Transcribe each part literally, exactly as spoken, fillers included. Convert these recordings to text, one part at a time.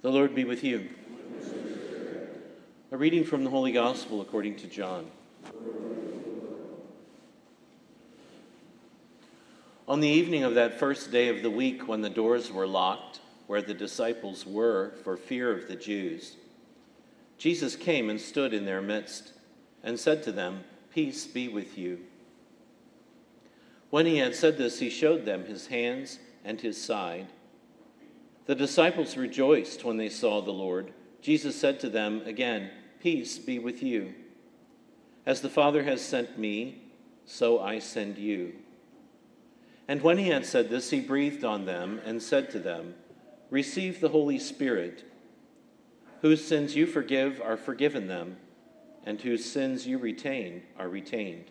The Lord be with you. A reading from the Holy Gospel according to John. On the evening of that first day of the week, when the doors were locked, where the disciples were for fear of the Jews, Jesus came and stood in their midst and said to them, "Peace be with you." When he had said this, he showed them his hands and his side. The disciples rejoiced when they saw the Lord. Jesus said to them again, "Peace be with you. As the Father has sent me, so I send you." And when he had said this, he breathed on them and said to them, "Receive the Holy Spirit. Whose sins you forgive are forgiven them, and whose sins you retain are retained."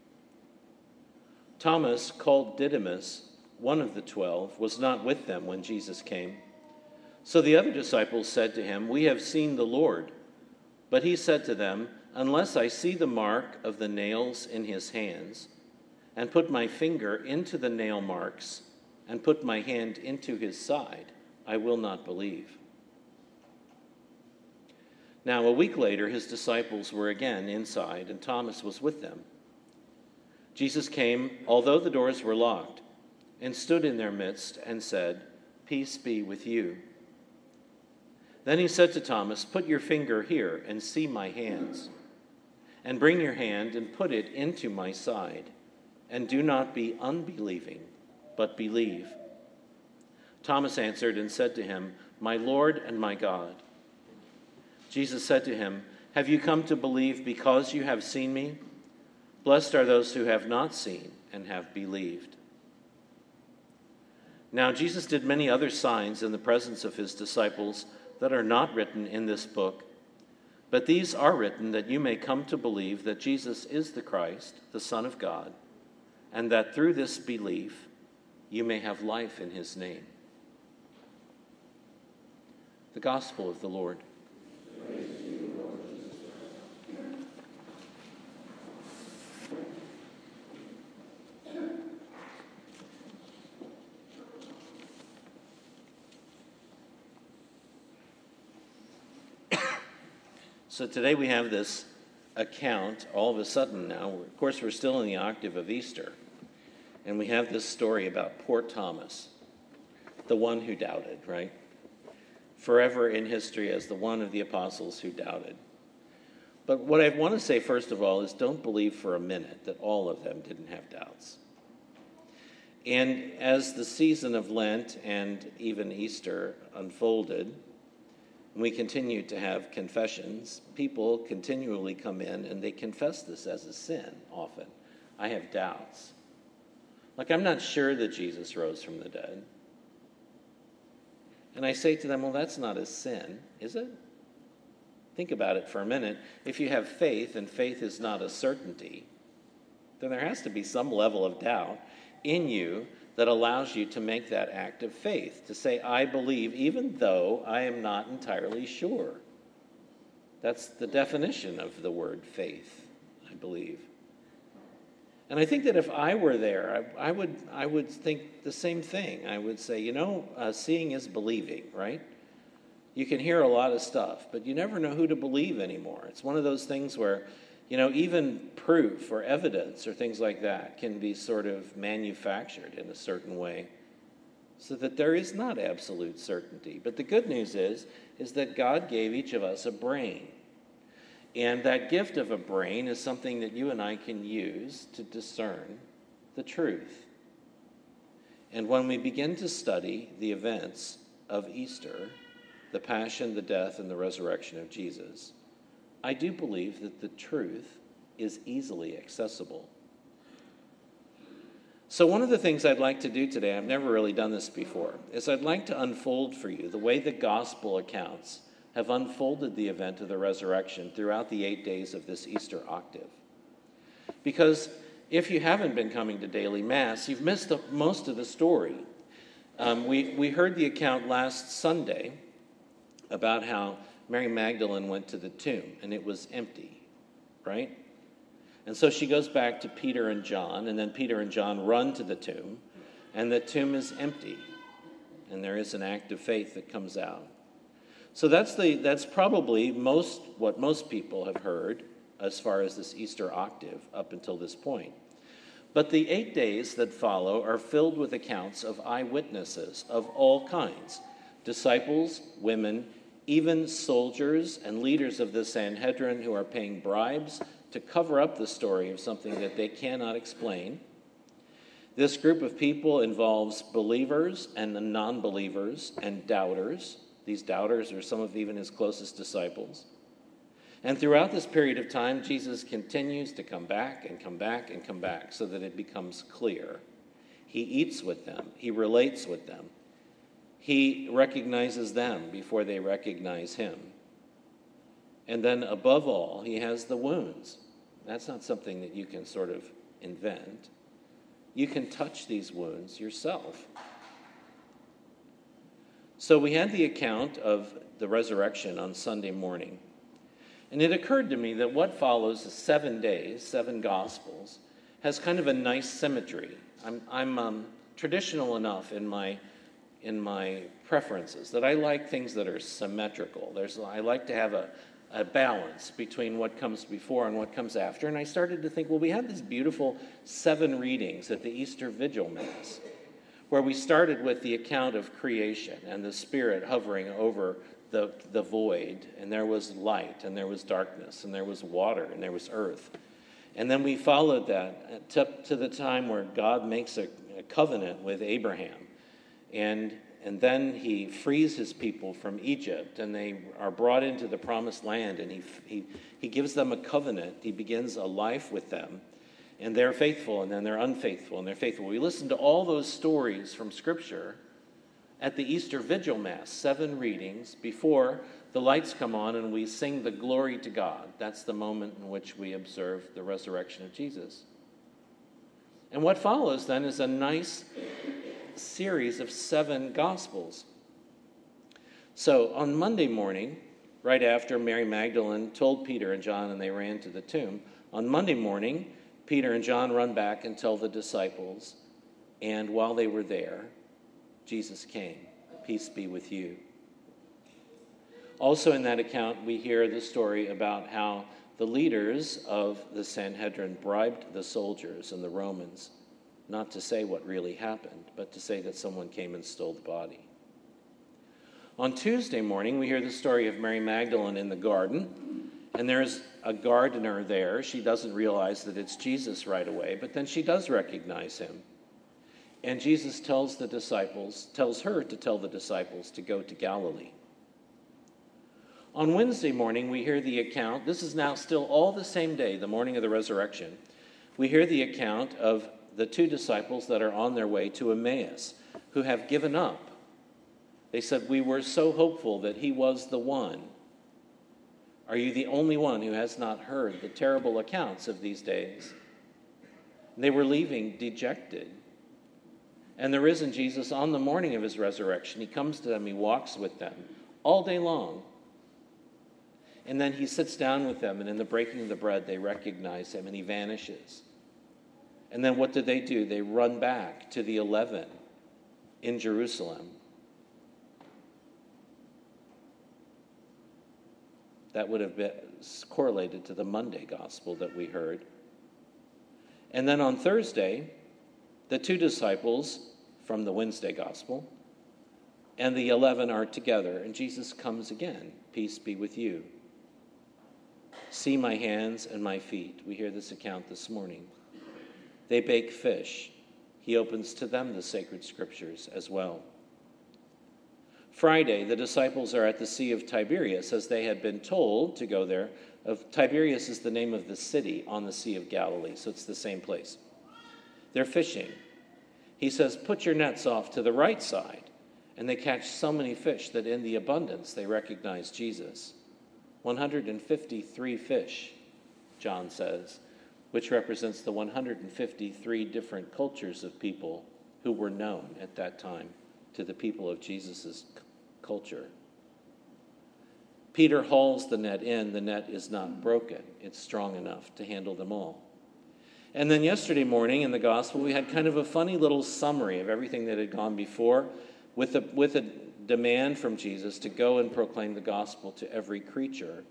Thomas, called Didymus, one of the twelve, was not with them when Jesus came. So the other disciples said to him, "We have seen the Lord." But he said to them, "Unless I see the mark of the nails in his hands, and put my finger into the nail marks, and put my hand into his side, I will not believe." Now a week later, his disciples were again inside, and Thomas was with them. Jesus came, although the doors were locked, and stood in their midst and said, "Peace be with you." Then he said to Thomas, "Put your finger here and see my hands, and bring your hand and put it into my side, and do not be unbelieving, but believe." Thomas answered and said to him, "My Lord and my God." Jesus said to him, "Have you come to believe because you have seen me? Blessed are those who have not seen and have believed." Now Jesus did many other signs in the presence of his disciples that are not written in this book, but these are written that you may come to believe that Jesus is the Christ, the Son of God, and that through this belief you may have life in his name. The Gospel of the Lord. So today we have this account, all of a sudden now, of course we're still in the octave of Easter, and we have this story about poor Thomas, the one who doubted, right? Forever in history as the one of the apostles who doubted. But what I want to say first of all is don't believe for a minute that all of them didn't have doubts. And as the season of Lent and even Easter unfolded, we continue to have confessions. People continually come in and they confess this as a sin often. I have doubts. Like, I'm not sure that Jesus rose from the dead. And I say to them, well, that's not a sin, is it? Think about it for a minute. If you have faith, and faith is not a certainty, then there has to be some level of doubt in you that allows you to make that act of faith, to say, I believe, even though I am not entirely sure. That's the definition of the word faith, I believe. And I think that if I were there, I, I would I would think the same thing. I would say, you know, uh, seeing is believing, right? You can hear a lot of stuff, but you never know who to believe anymore. It's one of those things where, you know, even proof or evidence or things like that can be sort of manufactured in a certain way so that there is not absolute certainty. But the good news is, is that God gave each of us a brain. And that gift of a brain is something that you and I can use to discern the truth. And when we begin to study the events of Easter, the passion, the death, and the resurrection of Jesus, I do believe that the truth is easily accessible. So one of the things I'd like to do today, I've never really done this before, is I'd like to unfold for you the way the gospel accounts have unfolded the event of the resurrection throughout the eight days of this Easter octave. Because if you haven't been coming to daily Mass, you've missed the, most of the story. Um, we, we heard the account last Sunday about how Mary Magdalene went to the tomb, and it was empty, right? And so she goes back to Peter and John, and then Peter and John run to the tomb, and the tomb is empty, and there is an act of faith that comes out. So that's the that's probably most what most people have heard as far as this Easter octave up until this point. But the eight days that follow are filled with accounts of eyewitnesses of all kinds, disciples, women, even soldiers and leaders of the Sanhedrin who are paying bribes to cover up the story of something that they cannot explain. This group of people involves believers and non-believers and doubters. These doubters are some of even his closest disciples. And throughout this period of time, Jesus continues to come back and come back and come back so that it becomes clear. He eats with them. He relates with them. He recognizes them before they recognize him. And then above all, he has the wounds. That's not something that you can sort of invent. You can touch these wounds yourself. So we had the account of the resurrection on Sunday morning. And it occurred to me that what follows is seven days, seven Gospels, has kind of a nice symmetry. I'm, I'm um, traditional enough in my in my preferences that I like things that are symmetrical. There's I like to have a, a balance between what comes before and what comes after. And I started to think, well, we had these beautiful seven readings at the Easter Vigil Mass, where we started with the account of creation and the Spirit hovering over the, the void, and there was light, and there was darkness, and there was water, and there was earth. And then we followed that to, to the time where God makes a, a covenant with Abraham. And, and then he frees his people from Egypt, and they are brought into the promised land, and he, he, he gives them a covenant. He begins a life with them, and they're faithful, and then they're unfaithful, and they're faithful. We listen to all those stories from Scripture at the Easter Vigil Mass, seven readings before the lights come on and we sing the glory to God. That's the moment in which we observe the resurrection of Jesus. And what follows then is a nice series of seven Gospels. So on Monday morning, right after Mary Magdalene told Peter and John and they ran to the tomb, on Monday morning, Peter and John run back and tell the disciples, and while they were there, Jesus came. Peace be with you. Also in that account, we hear the story about how the leaders of the Sanhedrin bribed the soldiers and the Romans not to say what really happened, but to say that someone came and stole the body. On Tuesday morning, we hear the story of Mary Magdalene in the garden, and there's a gardener there. She doesn't realize that it's Jesus right away, but then she does recognize him. And Jesus tells the disciples, tells her to tell the disciples to go to Galilee. On Wednesday morning, we hear the account. This is now still all the same day, the morning of the resurrection. We hear the account of the two disciples that are on their way to Emmaus, who have given up. They said, we were so hopeful that he was the one. Are you the only one who has not heard the terrible accounts of these days? And they were leaving dejected. And the risen Jesus, on the morning of his resurrection, he comes to them, he walks with them all day long. And then he sits down with them, and in the breaking of the bread, they recognize him, and he vanishes. And then what do they do? They run back to the eleven in Jerusalem. That would have been correlated to the Monday gospel that we heard. And then on Thursday, the two disciples from the Wednesday gospel and the eleven are together, and Jesus comes again. Peace be with you. See my hands and my feet. We hear this account this morning. They bake fish. He opens to them the sacred scriptures as well. Friday, the disciples are at the Sea of Tiberias, as they had been told to go there. Of Tiberias is the name of the city on the Sea of Galilee, so it's the same place. They're fishing. He says, put your nets off to the right side. And they catch so many fish that in the abundance they recognize Jesus. one hundred fifty-three fish, John says, which represents the one hundred fifty-three different cultures of people who were known at that time to the people of Jesus' culture. Peter hauls the net in. The net is not broken. It's strong enough to handle them all. And then yesterday morning in the gospel, we had kind of a funny little summary of everything that had gone before with a, with a demand from Jesus to go and proclaim the gospel to every creature.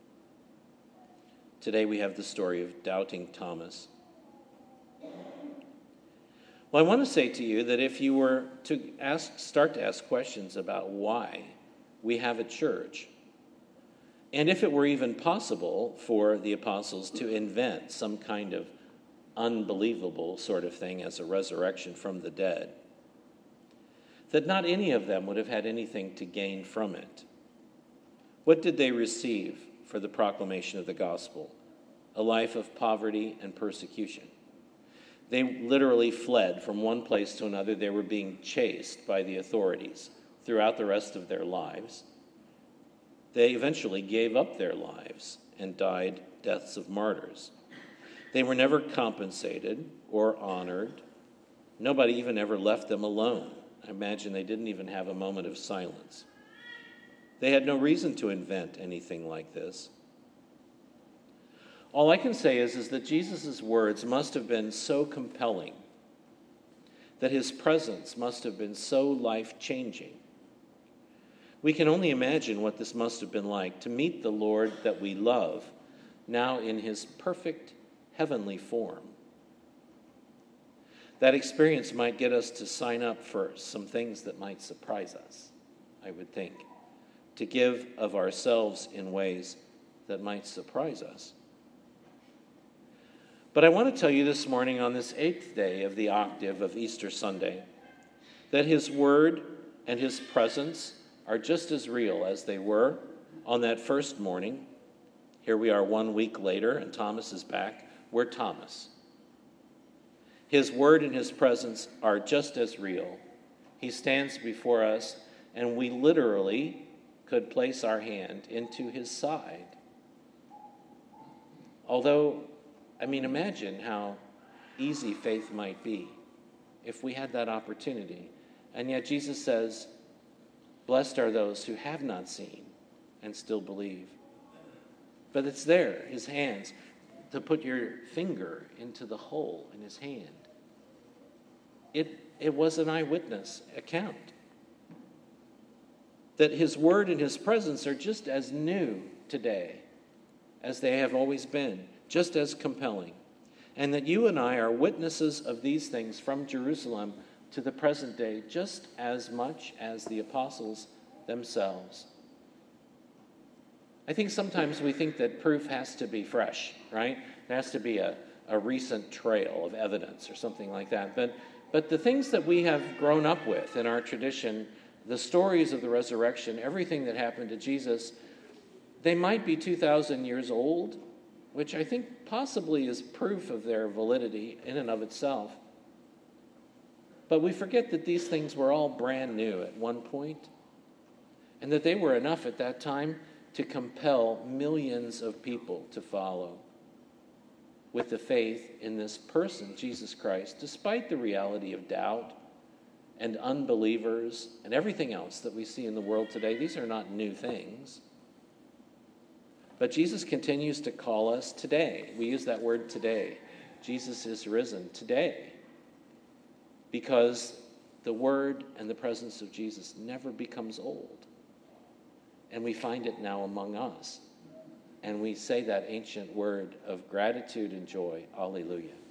Today we have the story of doubting Thomas. Well, I want to say to you that if you were to ask, start to ask questions about why we have a church, and if it were even possible for the apostles to invent some kind of unbelievable sort of thing as a resurrection from the dead, that not any of them would have had anything to gain from it. What did they receive for the proclamation of the gospel? A life of poverty and persecution. They literally fled from one place to another. They were being chased by the authorities throughout the rest of their lives. They eventually gave up their lives and died deaths of martyrs. They were never compensated or honored. Nobody even ever left them alone. I imagine they didn't even have a moment of silence. They had no reason to invent anything like this. All I can say is, is that Jesus' words must have been so compelling, that his presence must have been so life-changing. We can only imagine what this must have been like to meet the Lord that we love, now in his perfect heavenly form. That experience might get us to sign up for some things that might surprise us, I would think, to give of ourselves in ways that might surprise us. But I want to tell you this morning, on this eighth day of the octave of Easter Sunday, that his word and his presence are just as real as they were on that first morning. Here we are one week later, and Thomas is back. We're Thomas. His word and his presence are just as real. He stands before us, and we literally could place our hand into his side. Although, I mean, imagine how easy faith might be if we had that opportunity. And yet Jesus says, blessed are those who have not seen and still believe. But it's there, his hands, to put your finger into the hole in his hand. It, it was an eyewitness account. That his word and his presence are just as new today as they have always been, just as compelling. And that you and I are witnesses of these things from Jerusalem to the present day, just as much as the apostles themselves. I think sometimes we think that proof has to be fresh, right? There has to be a, a recent trail of evidence or something like that. But, but the things that we have grown up with in our tradition, the stories of the resurrection, everything that happened to Jesus, they might be two thousand years old, which I think possibly is proof of their validity in and of itself. But we forget that these things were all brand new at one point, and that they were enough at that time to compel millions of people to follow with the faith in this person, Jesus Christ, despite the reality of doubt and unbelievers and everything else that we see in the world today. These are not new things. But Jesus continues to call us today. We use that word today. Jesus is risen today. Because the word and the presence of Jesus never becomes old. And we find it now among us. And we say that ancient word of gratitude and joy. Alleluia.